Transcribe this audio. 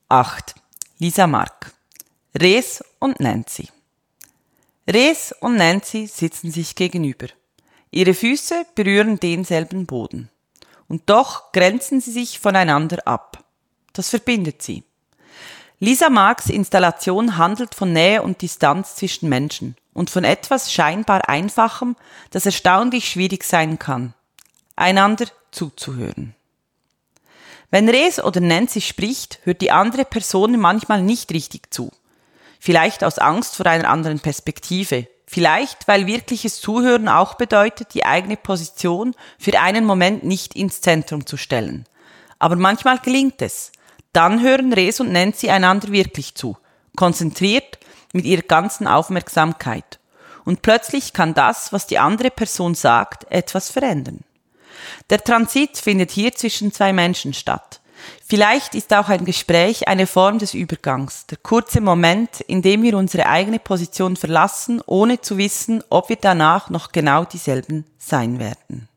8. Lisa Mark. Res und Nancy. Res und Nancy sitzen sich gegenüber. Ihre Füße berühren denselben Boden. Und doch grenzen sie sich voneinander ab. Das verbindet sie. Lisa Marks Installation handelt von Nähe und Distanz zwischen Menschen und von etwas scheinbar Einfachem, das erstaunlich schwierig sein kann: einander zuzuhören. Wenn Res oder Nancy spricht, hört die andere Person manchmal nicht richtig zu. Vielleicht aus Angst vor einer anderen Perspektive. Vielleicht, weil wirkliches Zuhören auch bedeutet, die eigene Position für einen Moment nicht ins Zentrum zu stellen. Aber manchmal gelingt es. Dann hören Res und Nancy einander wirklich zu, konzentriert mit ihrer ganzen Aufmerksamkeit. Und plötzlich kann das, was die andere Person sagt, etwas verändern. Der Transit findet hier zwischen zwei Menschen statt. Vielleicht ist auch ein Gespräch eine Form des Übergangs, der kurze Moment, in dem wir unsere eigene Position verlassen, ohne zu wissen, ob wir danach noch genau dieselben sein werden.